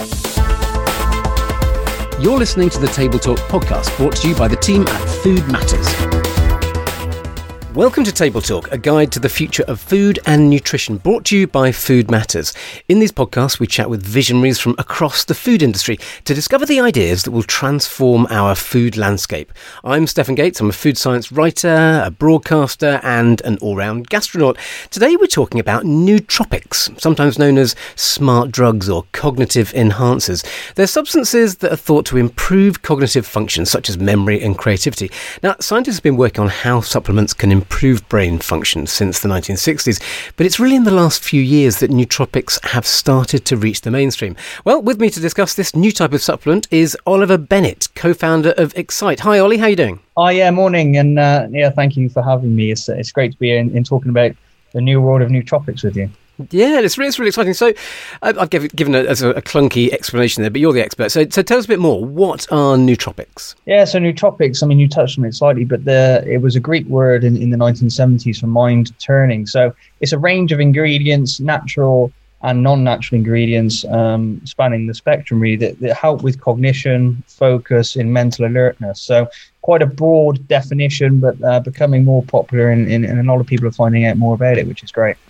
You're listening to the Table Talk podcast, brought to you by the team at Food Matters. Welcome to Table Talk, a guide to the future of food and nutrition, brought to you by Food Matters. In these podcasts, we chat with visionaries from across the food industry to discover the ideas that will transform our food landscape. I'm Stefan Gates. I'm a food science writer, a broadcaster, and an all-round gastronaut. Today, we're talking about nootropics, sometimes known as smart drugs or cognitive enhancers. They're substances that are thought to improve cognitive functions, such as memory and creativity. Now, scientists have been working on how supplements can improve brain function since the 1960s, but it's really in the last few years that nootropics have started to reach the mainstream. Well, with me to discuss this new type of supplement is Oliver Bennett, co-founder of Excite. Hi, Ollie, how are you doing? Oh, yeah, morning, and thank you for having me. It's great to be in talking about the new world of nootropics with you. Yeah, it's really exciting. So I've given a clunky explanation there, but you're the expert. So tell us a bit more. What are nootropics? Yeah, so nootropics, I mean, you touched on it slightly, but it was a Greek word in the 1970s for mind turning. So it's a range of ingredients, natural and non-natural ingredients, spanning the spectrum really, that help with cognition, focus, and mental alertness. So quite a broad definition, but becoming more popular, and a lot of people are finding out more about it, which is great.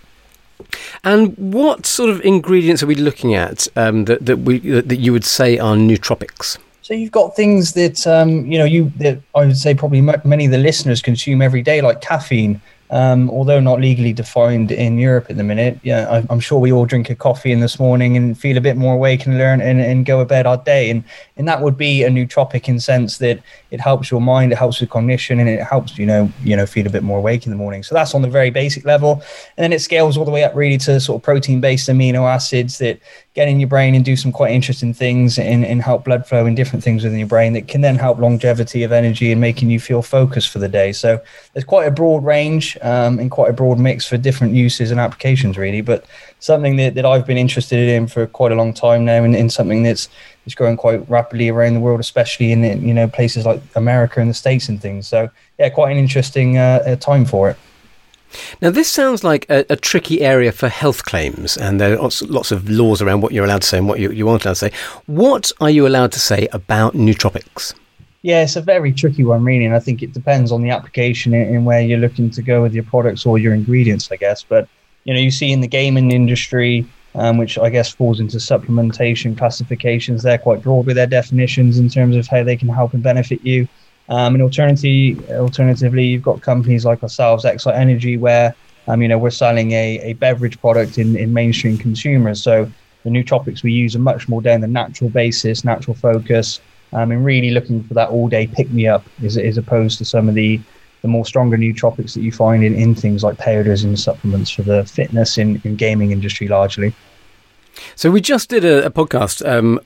And what sort of ingredients are we looking at that you would say are nootropics? So you've got things that that I would say probably many of the listeners consume every day, like caffeine. Although not legally defined in Europe at the minute. Yeah, I'm sure we all drink a coffee in this morning and feel a bit more awake and learn and go about our day. And that would be a nootropic in the sense that it helps your mind, it helps with cognition, and it helps, feel a bit more awake in the morning. So that's on the very basic level. And then it scales all the way up really to sort of protein-based amino acids that get in your brain and do some quite interesting things and help blood flow and different things within your brain that can then help longevity of energy and making you feel focused for the day. So there's quite a broad range and quite a broad mix for different uses and applications really, but something that I've been interested in for quite a long time now, and something that's growing quite rapidly around the world, especially in places like America and the States and things. So yeah, quite an interesting time for it. Now, this sounds like a tricky area for health claims, and there are lots of laws around what you're allowed to say and what you aren't allowed to say. What are you allowed to say about nootropics? Yeah, it's a very tricky one, really, and I think it depends on the application and where you're looking to go with your products or your ingredients, I guess. But, you see in the gaming industry, which I guess falls into supplementation classifications, they're quite broad with their definitions in terms of how they can help and benefit you. And alternatively, you've got companies like ourselves, Excite Energy, where we're selling a beverage product in mainstream consumers. So the nootropics we use are much more down the natural basis, natural focus, and really looking for that all-day pick-me-up as opposed to some of the more stronger nootropics that you find in things like powders and supplements for the fitness in gaming industry largely. So we just did a podcast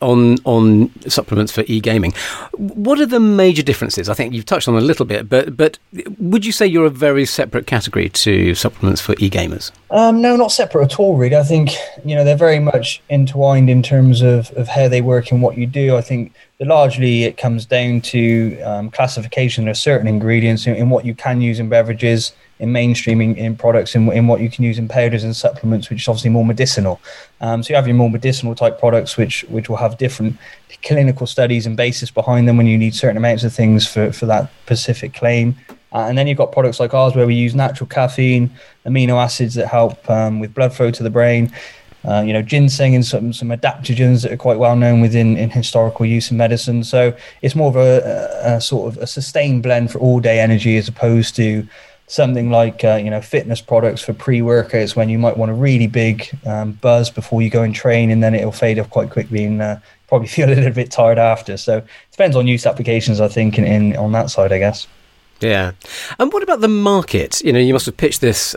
on supplements for e-gaming. What are the major differences? I think you've touched on a little bit, but would you say you're a very separate category to supplements for e-gamers? No, not separate at all, really. I think, they're very much entwined in terms of how they work and what you do. I think that largely it comes down to classification of certain ingredients in what you can use in beverages, in mainstreaming in products, in what you can use in powders and supplements, which is obviously more medicinal. So you have your more medicinal type products, which will have different clinical studies and basis behind them when you need certain amounts of things for that specific claim. And then you've got products like ours where we use natural caffeine, amino acids that help with blood flow to the brain, ginseng and some adaptogens that are quite well known within historical use in medicine. So it's more of a sort of a sustained blend for all day energy, as opposed to something like fitness products for pre-workouts, when you might want a really big buzz before you go and train, and then it'll fade off quite quickly and probably feel a little bit tired after. So it depends on use applications, I think, on that side, I guess. Yeah. And what about the market? You must have pitched this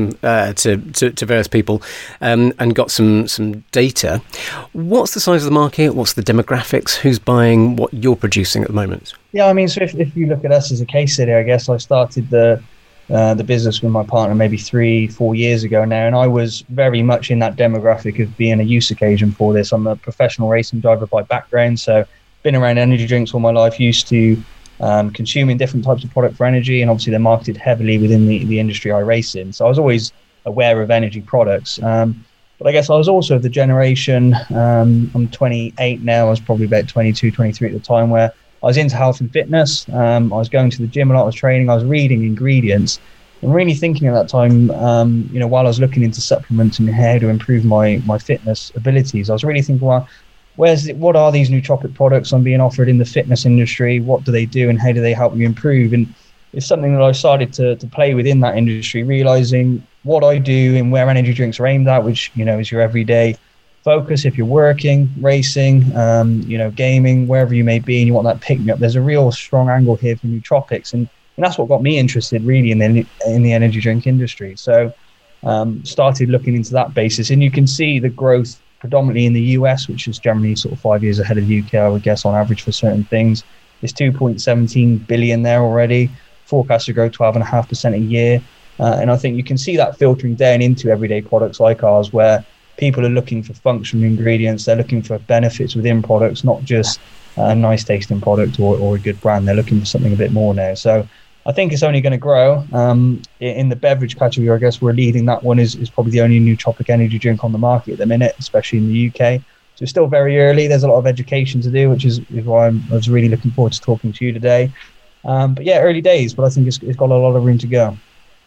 to various people and got some data. What's the size of the market? What's the demographics? Who's buying what you're producing at the moment? Yeah, I mean, so if you look at us as a case study, I guess I started the business with my partner maybe 3-4 years ago now, and I was very much in that demographic of being a use occasion for this. I'm a professional racing driver by background, so been around energy drinks all my life, used to consuming different types of product for energy, and obviously they're marketed heavily within the industry I race in. So I was always aware of energy products. But But I guess I was also the generation, I'm 28 now, I was probably about 22, 23 at the time, where I was into health and fitness. I was going to the gym a lot, I was training, I was reading ingredients, and really thinking at that time, while I was looking into supplements and how to improve my fitness abilities, I was really thinking, well, what are these nootropic products I'm being offered in the fitness industry? What do they do and how do they help me improve? And it's something that I started to play within that industry, realizing what I do and where energy drinks are aimed at, which, is your everyday focus. If you're working, racing, gaming, wherever you may be, and you want that pick me up, there's a real strong angle here for nootropics. And that's what got me interested really in the energy drink industry. So started looking into that basis, and you can see the growth predominantly in the US, which is generally sort of 5 years ahead of the UK, I would guess, on average for certain things. It's 2.17 billion there already, forecast to grow 12.5% a year. And I think you can see that filtering down into everyday products like ours, where people are looking for functional ingredients. They're looking for benefits within products, not just a nice tasting product or a good brand. They're looking for something a bit more now. So I think it's only going to grow. In the beverage category, I guess we're leading. That one is probably the only nootropic energy drink on the market at the minute, especially in the UK. So it's still very early. There's a lot of education to do, which is why I was really looking forward to talking to you today. But yeah, early days, but I think it's got a lot of room to go.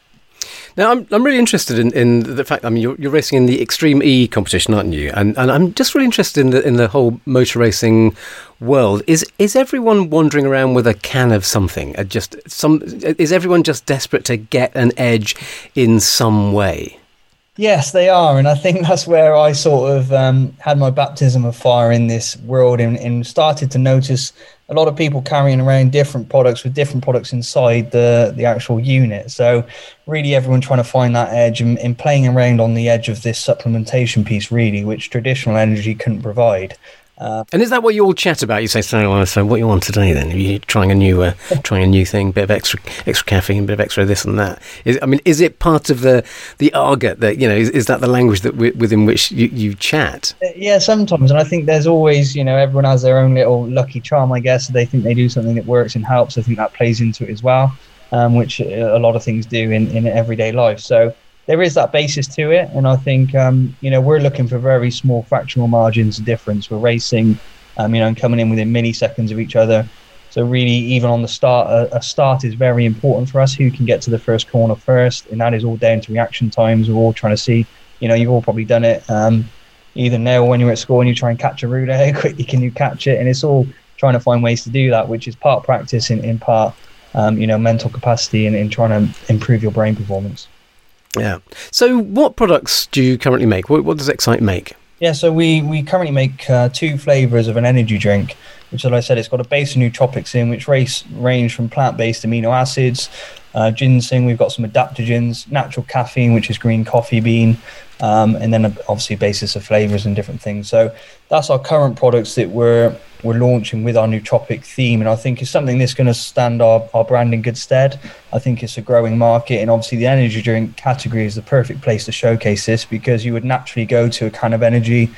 Now, I'm really interested in the fact, you're racing in the Extreme E competition, aren't you? And I'm just really interested in the whole motor racing world. Is everyone wandering around with a can of something? Is everyone just desperate to get an edge in some way? Yes, they are. And I think that's where I sort of had my baptism of fire in this world and started to notice a lot of people carrying around different products with different products inside the actual unit. So really everyone trying to find that edge and playing around on the edge of this supplementation piece, really, which traditional energy couldn't provide. And is that what you all chat about? You say, so what you want today then? Are you trying a new thing, bit of extra caffeine, bit of extra this and that? Is it part of the argot that, is that the language that within which you chat? Yeah, sometimes. And I think there's always, everyone has their own little lucky charm, I guess. They think they do something that works and helps. I think that plays into it as well, which a lot of things do in everyday life. So there is that basis to it, and I think we're looking for very small fractional margins of difference. We're racing, and coming in within milliseconds of each other. So really, even on the start, a start is very important for us. Who can get to the first corner first, and that is all down to reaction times. We're all trying to see, you've all probably done it, either now or when you're at school and you try and catch a route. How quickly can you catch it? And it's all trying to find ways to do that, which is part practice in part, mental capacity and trying to improve your brain performance. Yeah. So what products do you currently make? What does Excite make? Yeah, so we currently make 2 flavours of an energy drink, which, as I said, it's got a base of nootropics in, which range from plant-based amino acids, ginseng, we've got some adaptogens, natural caffeine, which is green coffee bean, and then obviously a basis of flavours and different things. So that's our current products that we're launching with our nootropic theme, and I think it's something that's going to stand our brand in good stead. I think it's a growing market, and obviously the energy drink category is the perfect place to showcase this, because you would naturally go to a can of energy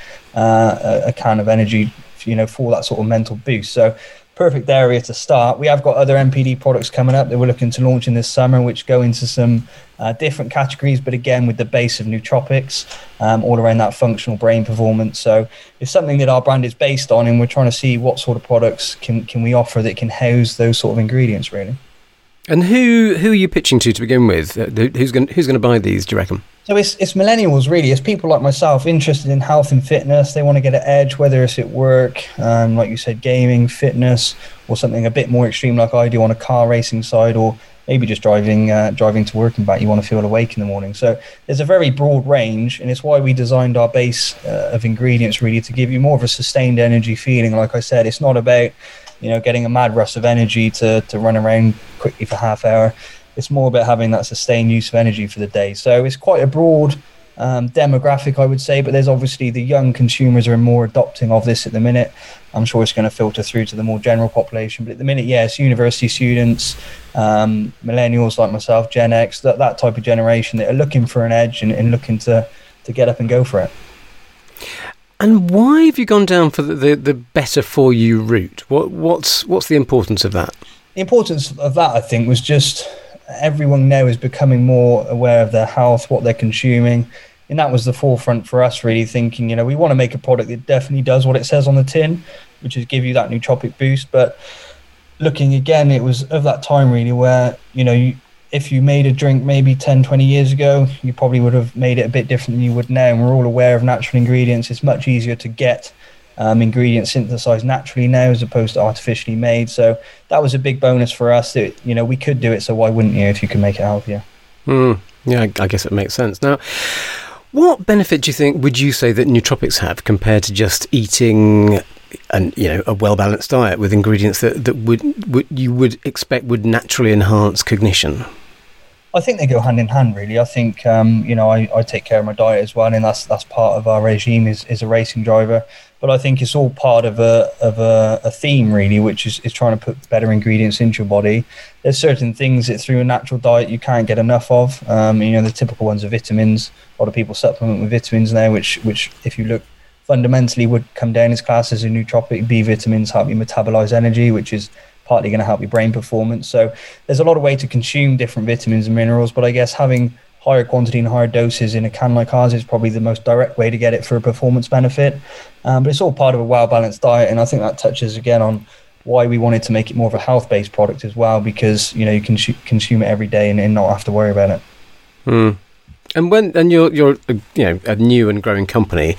for that sort of mental boost. So perfect area to start. We have got other NPD products coming up that we're looking to launch in this summer, which go into some different categories, but again with the base of nootropics, all around that functional brain performance. So it's something that our brand is based on, and we're trying to see what sort of products can we offer that can house those sort of ingredients, really. And who are you pitching to begin with? Who's going to buy these, do you reckon? So it's millennials, really. It's people like myself interested in health and fitness. They want to get an edge, whether it's at work, like you said, gaming, fitness, or something a bit more extreme like I do on a car racing side, or maybe just driving to work and back. You want to feel awake in the morning. So there's a very broad range, and it's why we designed our base of ingredients, really, to give you more of a sustained energy feeling. Like I said, it's not about getting a mad rush of energy to run around quickly for half hour. It's more about having that sustained use of energy for the day. So it's quite a broad demographic, I would say, but there's obviously the young consumers are more adopting of this at the minute. I'm sure it's going to filter through to the more general population, but at the minute, it's university students, millennials like myself, Gen X, that type of generation that are looking for an edge and looking to get up and go for it. And why have you gone down for the better for you route? What's the importance of that? The importance of that, I think, was just everyone now is becoming more aware of their health, what they're consuming. and that was the forefront for us, really thinking, we want to make a product that definitely does what it says on the tin, which is give you that nootropic boost. But looking again, it was of that time really where, if you made a drink maybe 10, 20 years ago, you probably would have made it a bit different than you would now. And we're all aware of natural ingredients. It's much easier to get ingredients synthesized naturally now as opposed to artificially made. So that was a big bonus for us that, we could do it. So why wouldn't you if you can make it healthier? Yeah, I guess it makes sense. Now, what benefit would you say that nootropics have compared to just eating a well-balanced diet with ingredients that you would expect would naturally enhance cognition? I think they go hand in hand, really. I think, I take care of my diet as well, and that's part of our regime is a racing driver. But I think it's all part of a theme, really, which is trying to put better ingredients into your body. There's certain things that through a natural diet you can't get enough of. The typical ones are vitamins. A lot of people supplement with vitamins now, which if you look fundamentally would come down as class as a nootropic. B vitamins help you metabolize energy, which is partly going to help your brain performance. So there's a lot of way to consume different vitamins and minerals, but I guess having higher quantity and higher doses in a can like ours is probably the most direct way to get it for a performance benefit. But it's all part of a well-balanced diet, and I think that touches again on why we wanted to make it more of a health-based product as well, because you can consume it every day and not have to worry about it. And you're a new and growing company,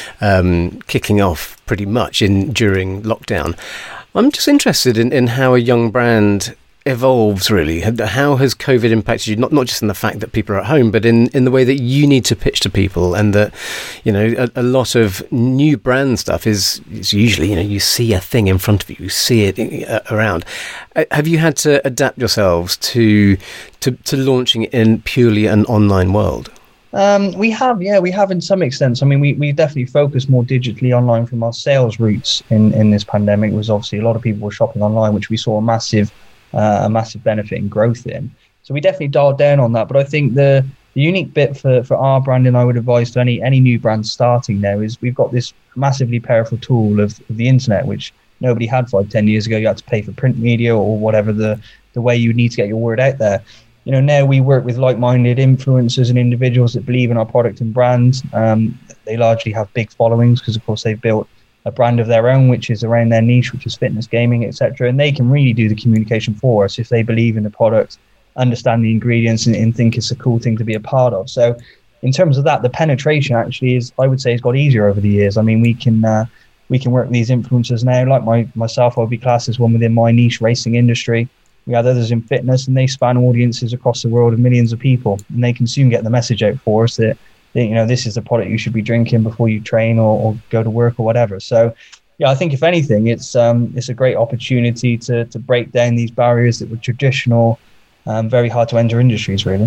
kicking off pretty much during lockdown. I'm just interested in how a young brand evolves, really. How has COVID impacted you? Not just in the fact that people are at home, but in the way that you need to pitch to people, and that a lot of new brand stuff is usually you see a thing in front of you see it around. Have you had to adapt yourselves to launching it in purely an online world? We have in some extent. I mean, we definitely focused more digitally online from our sales roots in this pandemic. It was obviously a lot of people were shopping online, which we saw a massive benefit and growth in. So we definitely dialed down on that. But I think the unique bit for our branding, I would advise to any new brand starting now, is we've got this massively powerful tool of the internet, which nobody had 5-10 years ago. You had to pay for print media or whatever the way you need to get your word out there. Now we work with like-minded influencers and individuals that believe in our product and brand. They largely have big followings because, of course, they've built a brand of their own, which is around their niche, which is fitness, gaming, etc. And they can really do the communication for us if they believe in the product, understand the ingredients, and think it's a cool thing to be a part of. So in terms of that, the penetration actually I would say, has got easier over the years. I mean, we can work with these influencers now. Like myself, I would be classed as one within my niche racing industry. We have others in fitness, and they span audiences across the world of millions of people, and they can soon get the message out for us that this is the product you should be drinking before you train or go to work or whatever. So, yeah, I think if anything, it's a great opportunity to break down these barriers that were traditional, very hard to enter industries, really.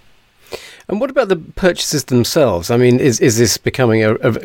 And what about the purchases themselves? I mean, is this becoming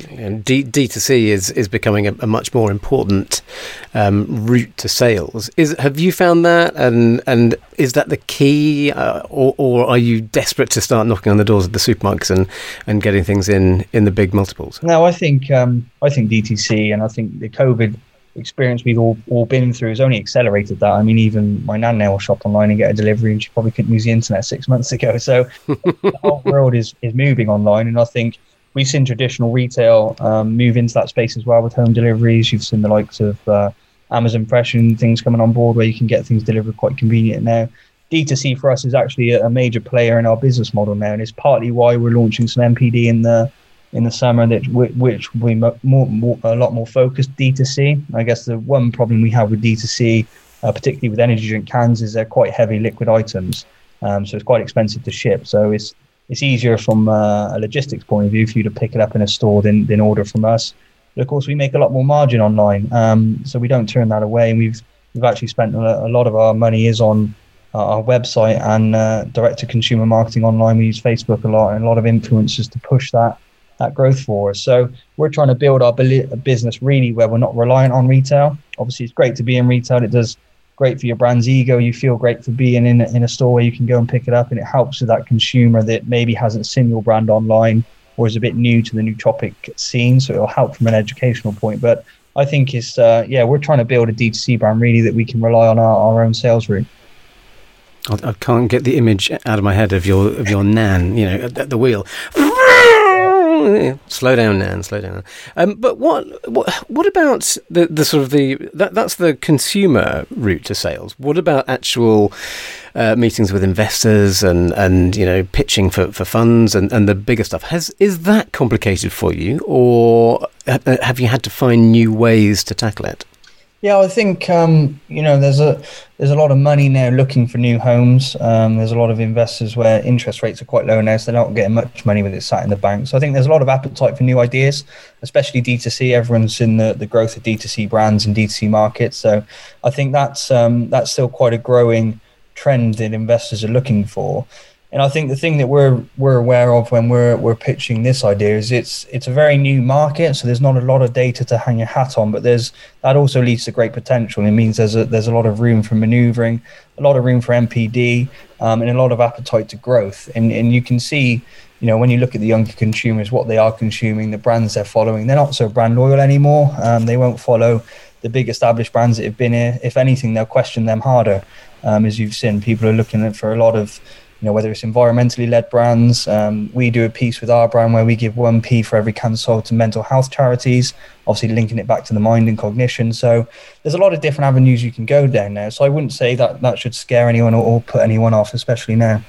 D2C is becoming a much more important route to sales? Have you found that, and is that the key, or are you desperate to start knocking on the doors of the supermarkets and getting things in the big multiples? No, I think DTC, and I think the COVID experience we've all been through has only accelerated that. I mean, even my nan now will shop online and get a delivery, and she probably couldn't use the internet 6 months ago. So the whole world is moving online, and I think we've seen traditional retail move into that space as well with home deliveries. You've seen the likes of Amazon Fresh and things coming on board where you can get things delivered quite convenient now. D2C for us is actually a major player in our business model now, and it's partly why we're launching some NPD in the summer, which will be a lot more focused D2C. I guess the one problem we have with D2C, particularly with energy drink cans, is they're quite heavy liquid items. So it's quite expensive to ship. So it's easier from a logistics point of view for you to pick it up in a store than order from us. But of course, we make a lot more margin online, so we don't turn that away. And we've actually spent a lot of our money is on our website and direct-to-consumer marketing online. We use Facebook a lot and a lot of influencers to push that growth for us. So we're trying to build our business really where we're not reliant on retail. Obviously, it's great to be in retail. It does great for your brand's ego. You feel great for being in a store where you can go and pick it up, and it helps with that consumer that maybe hasn't seen your brand online or is a bit new to the nootropic scene. So it'll help from an educational point. But I think it's, we're trying to build a D2C brand really that we can rely on our own sales route. I can't get the image out of my head of your nan, at the wheel. Oh, yeah. Slow down, Nan. Slow down. But what about the sort of that's the consumer route to sales? What about actual meetings with investors and pitching for funds and the bigger stuff? Is that complicated for you, or have you had to find new ways to tackle it? Yeah, I think there's a lot of money now looking for new homes. There's a lot of investors where interest rates are quite low now, so they're not getting much money with it sat in the bank. So I think there's a lot of appetite for new ideas, especially D2C. Everyone's in the growth of D2C brands and D2C markets. So I think that's still quite a growing trend that investors are looking for. And I think the thing that we're aware of when we're pitching this idea is it's a very new market, so there's not a lot of data to hang your hat on, but that also leads to great potential. It means there's a lot of room for maneuvering, a lot of room for MPD, and a lot of appetite to growth. And you can see, when you look at the younger consumers, what they are consuming, the brands they're following, they're not so brand loyal anymore. They won't follow the big established brands that have been here. If anything, they'll question them harder. As you've seen, people are looking for a lot of, whether it's environmentally led brands. We do a piece with our brand where we give 1p for every cancer sold to mental health charities, obviously linking it back to the mind and cognition. So there's a lot of different avenues you can go down now. So I wouldn't say that should scare anyone or put anyone off, especially now.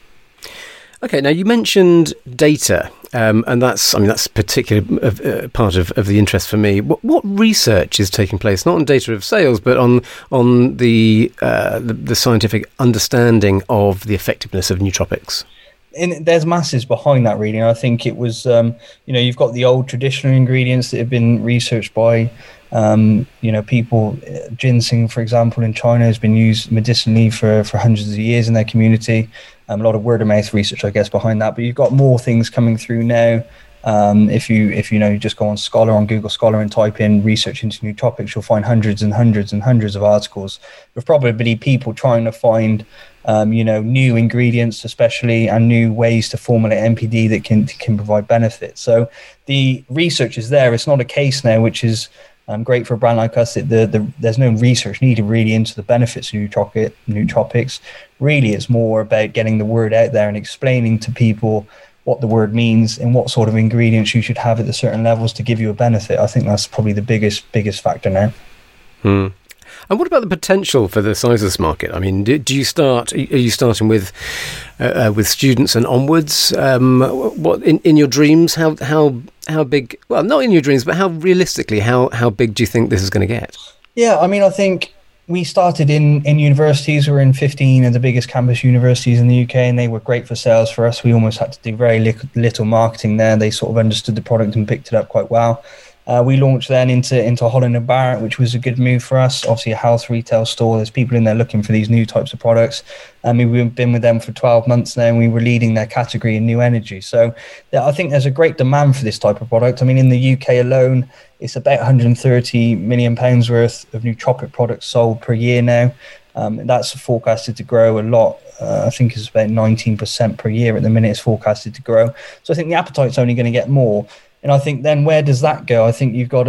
Okay, now you mentioned data, and that's a particular part of the interest for me. What research is taking place, not on data of sales, but on the scientific understanding of the effectiveness of nootropics? There's masses behind that, really. And I think it was, you've got the old traditional ingredients that have been researched by people. Ginseng, for example, in China has been used medicinally for hundreds of years in their community. A lot of word of mouth research, I guess, behind that. But you've got more things coming through now. If you just go on Google Scholar and type in research into nootropics, you'll find hundreds and hundreds and hundreds of articles with probably people trying to find new ingredients, especially, and new ways to formulate MPD that can provide benefits. So the research is there. It's not a case now, which is great for a brand like us, that there's no research needed really into the benefits of nootropics. Really, it's more about getting the word out there and explaining to people what the word means and what sort of ingredients you should have at the certain levels to give you a benefit. I think that's probably the biggest factor now. And what about the potential for the size of this market? I mean, are you starting with students and onwards? What in your dreams? How big? Well, not in your dreams, but how realistically, how big do you think this is going to get? Yeah, I mean, I think we started in universities. We're in 15 of the biggest campus universities in the UK, and they were great for sales for us. We almost had to do very little marketing there. They sort of understood the product and picked it up quite well. We launched then into Holland & Barrett, which was a good move for us. Obviously, a health retail store. There's people in there looking for these new types of products. We've been with them for 12 months now, and we were leading their category in new energy. So I think there's a great demand for this type of product. I mean, in the UK alone, it's about £130 million worth of nootropic products sold per year now. That's forecasted to grow a lot. I think it's about 19% per year at the minute. It's forecasted to grow. So I think the appetite's only going to get more. And I think then where does that go? I think you've got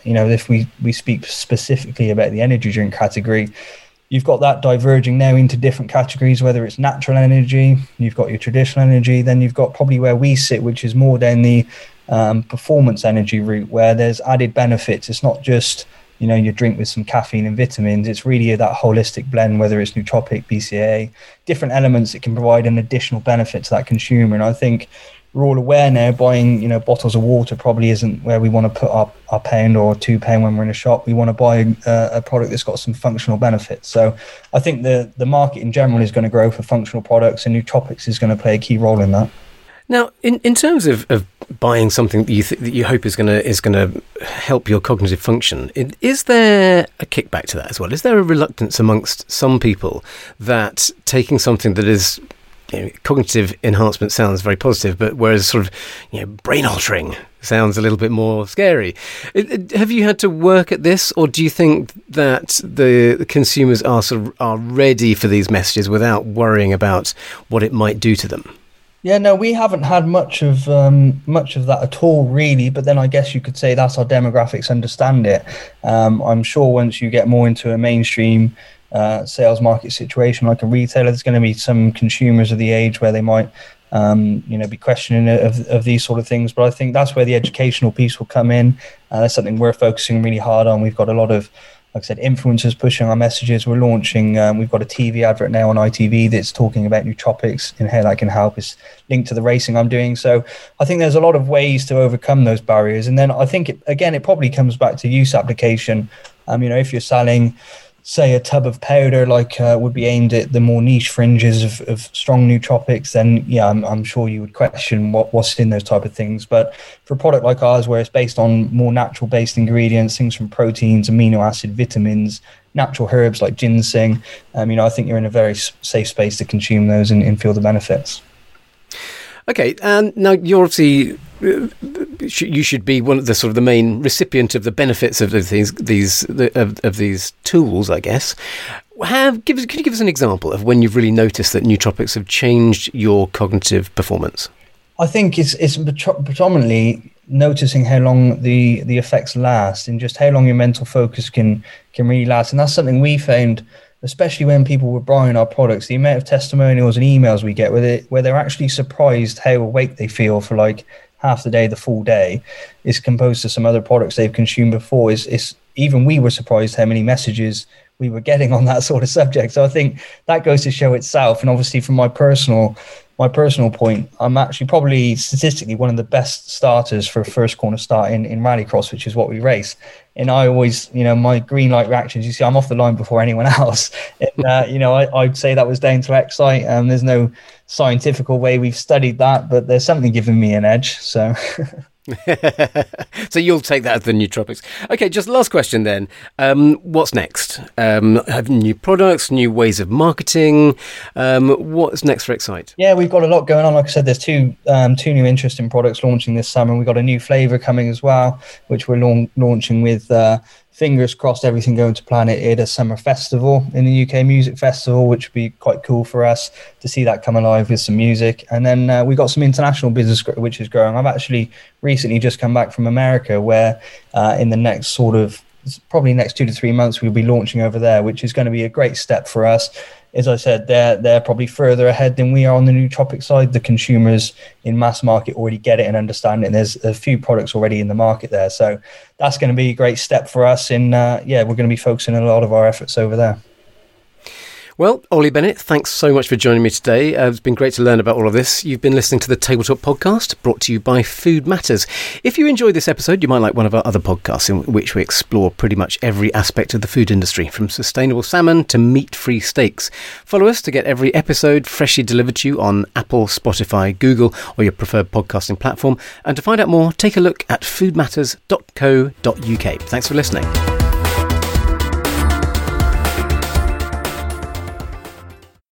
if we speak specifically about the energy drink category, you've got that diverging now into different categories, whether it's natural energy, you've got your traditional energy, then you've got probably where we sit, which is more down the performance energy route, where there's added benefits. It's not just, your drink with some caffeine and vitamins. It's really that holistic blend, whether it's nootropic, BCAA, different elements that can provide an additional benefit to that consumer. And I think we're all aware now buying, bottles of water probably isn't where we want to put our £1 or £2 when we're in a shop. We want to buy a product that's got some functional benefits. So I think the market in general is going to grow for functional products, and nootropics is going to play a key role in that. Now, in terms of buying something that you hope is going to help your cognitive function, is there a kickback to that as well? Is there a reluctance amongst some people that taking something that is cognitive enhancement sounds very positive, but whereas sort of brain altering sounds a little bit more scary? Have you had to work at this, or do you think that the consumers are ready for these messages without worrying about what it might do to them? Yeah, no, we haven't had much of that at all, really. But then I guess you could say that's our demographics understand it. I'm sure once you get more into a mainstream sales market situation like a retailer, there's going to be some consumers of the age where they might be questioning of these sort of things. But I think that's where the educational piece will come in. That's something we're focusing really hard on. We've got a lot of, like I said, influencers pushing our messages. We're launching, we've got a TV advert now on ITV that's talking about nootropics and how that can help. It's linked to the racing I'm doing. So I think there's a lot of ways to overcome those barriers. And then I think, it probably comes back to use application. If you're selling, say, a tub of powder would be aimed at the more niche fringes of strong nootropics, then I'm sure you would question what's in those type of things. But for a product like ours, where it's based on more natural based ingredients, things from proteins, amino acid, vitamins, natural herbs like ginseng, I think you're in a very safe space to consume those and feel the benefits. Okay, and now you're obviously you should be one of the sort of the main recipient of the benefits of these tools, I guess. Could you give us an example of when you've really noticed that nootropics have changed your cognitive performance? I think it's predominantly noticing how long the effects last and just how long your mental focus can really last, and that's something we found. Especially when people were buying our products, the amount of testimonials and emails we get where they're actually surprised how awake they feel for like half the day, the full day, is composed to some other products they've consumed before. Is even we were surprised how many messages we were getting on that sort of subject. So I think that goes to show itself. And obviously from my personal point, I'm actually probably statistically one of the best starters for a first corner start in rallycross, which is what we race. And I always, my green light reactions, you see, I'm off the line before anyone else. And, I'd say that was down to Excite. There's no scientific way we've studied that, but there's something giving me an edge. So... So you'll take that as the nootropics. Okay, just last question then. What's next? Have new products, new ways of marketing? What's next for Excite? Yeah, we've got a lot going on. Like I said, there's two new interesting products launching this summer. We've got a new flavour coming as well, which we're launching with... fingers crossed, everything going to plan at a summer festival in the UK Music Festival, which would be quite cool for us to see that come alive with some music. And then we got some international business which is growing. I've actually recently just come back from America, where in the next probably next 2 to 3 months we'll be launching over there, which is going to be a great step for us. As I said, they're probably further ahead than we are on the nootropic side. The consumers in mass market already get it and understand it, and there's a few products already in the market there. So that's going to be a great step for us. And we're going to be focusing a lot of our efforts over there. Well, Ollie Bennett, thanks so much for joining me today. It's been great to learn about all of this. You've been listening to the Tabletop Podcast, brought to you by Food Matters. If you enjoyed this episode, you might like one of our other podcasts in which we explore pretty much every aspect of the food industry, from sustainable salmon to meat-free steaks. Follow us to get every episode freshly delivered to you on Apple, Spotify, Google, or your preferred podcasting platform. And to find out more, take a look at foodmatters.co.uk. Thanks for listening.